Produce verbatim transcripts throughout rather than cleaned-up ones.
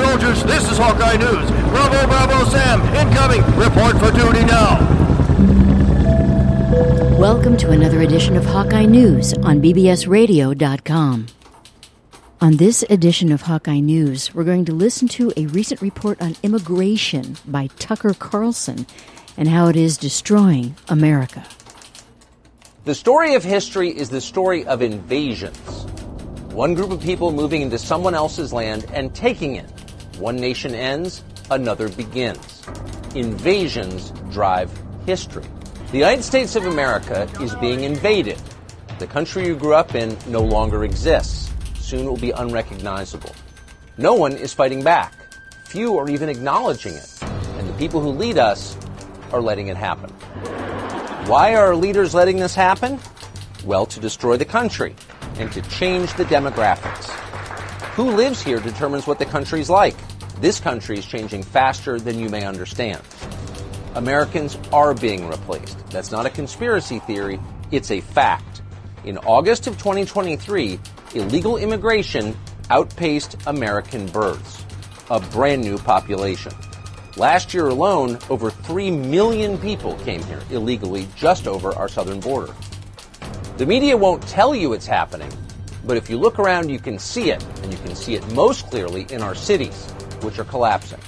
soldiers, this is Hawkeye News. Bravo, Bravo, Sam, incoming. Report for duty now. Welcome to another edition of Hawkeye News on B B S radio dot com. On this edition of Hawkeye News, we're going to listen to a recent report on immigration by Tucker Carlson and how it is destroying America. The story of history is the story of invasions. One group of people moving into someone else's land and taking it. One nation ends, another begins. Invasions drive history. The United States of America is being invaded. The country you grew up in no longer exists. Soon it will be unrecognizable. No one is fighting back. Few are even acknowledging it. And the people who lead us are letting it happen. Why are our leaders letting this happen? Well, to destroy the country and to change the demographics. Who lives here determines what the country's like. This country is changing faster than you may understand. Americans are being replaced. That's not a conspiracy theory, it's a fact. In August of twenty twenty-three, illegal immigration outpaced American births, a brand new population. Last year alone, over three million people came here illegally just over our southern border. The media won't tell you it's happening, but if you look around, you can see it, and you can see it most clearly in our cities, which are collapsing.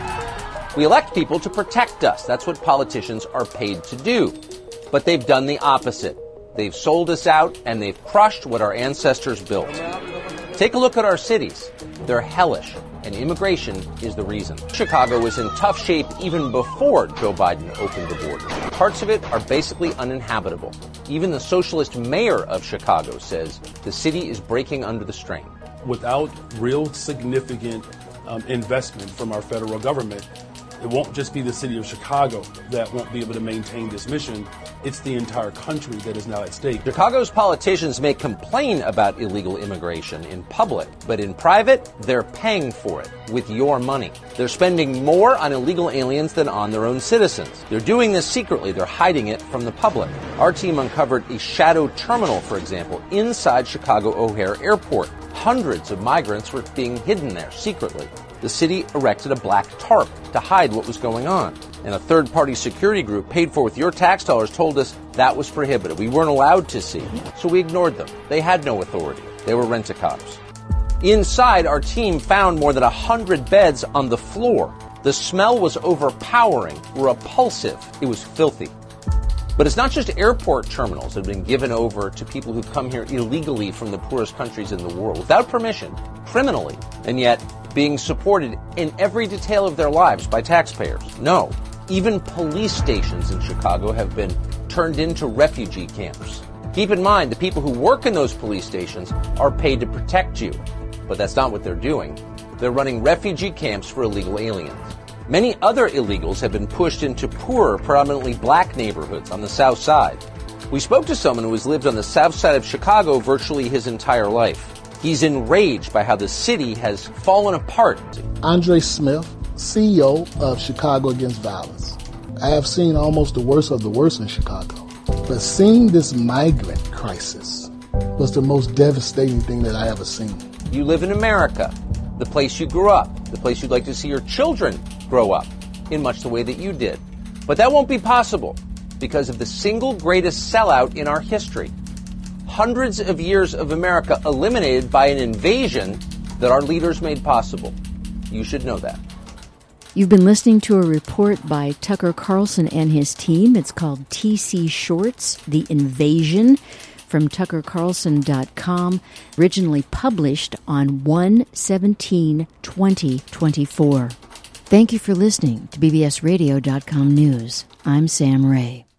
We elect people to protect us. That's what politicians are paid to do. But they've done the opposite. They've sold us out, and they've crushed what our ancestors built. Take a look at our cities. They're hellish, and immigration is the reason. Chicago was in tough shape even before Joe Biden opened the border. Parts of it are basically uninhabitable. Even the socialist mayor of Chicago says the city is breaking under the strain. Without real significant um, investment from our federal government, it won't just be the city of Chicago that won't be able to maintain this mission. It's the entire country that is now at stake. Chicago's politicians may complain about illegal immigration in public, but in private, they're paying for it with your money. They're spending more on illegal aliens than on their own citizens. They're doing this secretly. They're hiding it from the public. Our team uncovered a shadow terminal, for example, inside Chicago O'Hare Airport. Hundreds of migrants were being hidden there secretly. The city erected a black tarp to hide what was going on. And a third-party security group paid for with your tax dollars told us that was prohibited. We weren't allowed to see. So we ignored them. They had no authority. They were rent-a-cops. Inside, our team found more than one hundred beds on the floor. The smell was overpowering, repulsive. It was filthy. But it's not just airport terminals that have been given over to people who come here illegally from the poorest countries in the world, without permission, criminally, and yet being supported in every detail of their lives by taxpayers. No, even police stations in Chicago have been turned into refugee camps. Keep in mind, the people who work in those police stations are paid to protect you, but that's not what they're doing. They're running refugee camps for illegal aliens. Many other illegals have been pushed into poorer, predominantly black neighborhoods on the South Side. We spoke to someone who has lived on the South Side of Chicago virtually his entire life. He's enraged by how the city has fallen apart. Andre Smith, C E O of Chicago Against Violence. I have seen almost the worst of the worst in Chicago, but seeing this migrant crisis was the most devastating thing that I ever seen. You live in America, the place you grew up, the place you'd like to see your children grow up, in much the way that you did. But that won't be possible because of the single greatest sellout in our history. Hundreds of years of America eliminated by an invasion that our leaders made possible. You should know that. You've been listening to a report by Tucker Carlson and his team. It's called T C Shorts, The Invasion, from tucker carlson dot com, originally published on one seventeen twenty twenty-four. Thank you for listening to B B S radio dot com News. I'm Sam Ray.